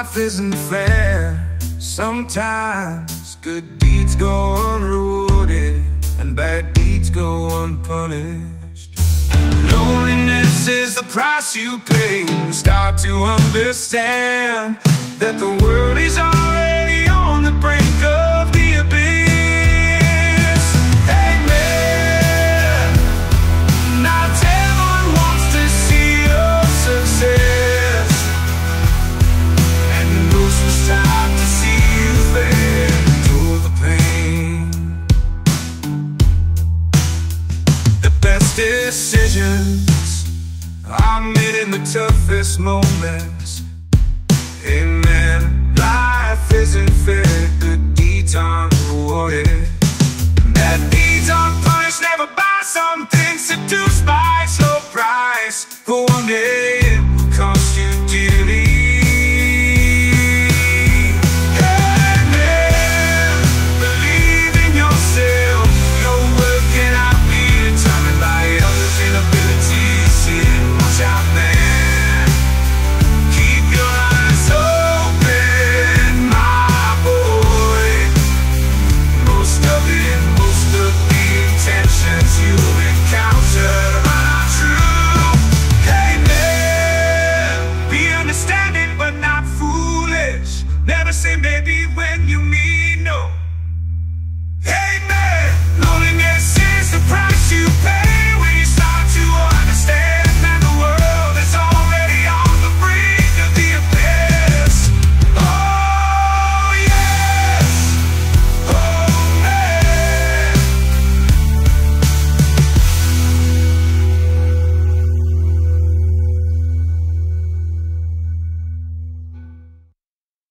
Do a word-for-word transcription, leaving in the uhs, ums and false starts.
life isn't fair. Sometimes good deeds go unrewarded and bad deeds go unpunished. Loneliness is the price you pay. Start to understand that the world is already on the brink of the abyss. Amen. Not everyone wants to see your success, and most will stop to see you fail through the pain. The best decisions are made in the toughest moments. Amen. Life isn't fair, good deeds aren't rewarded.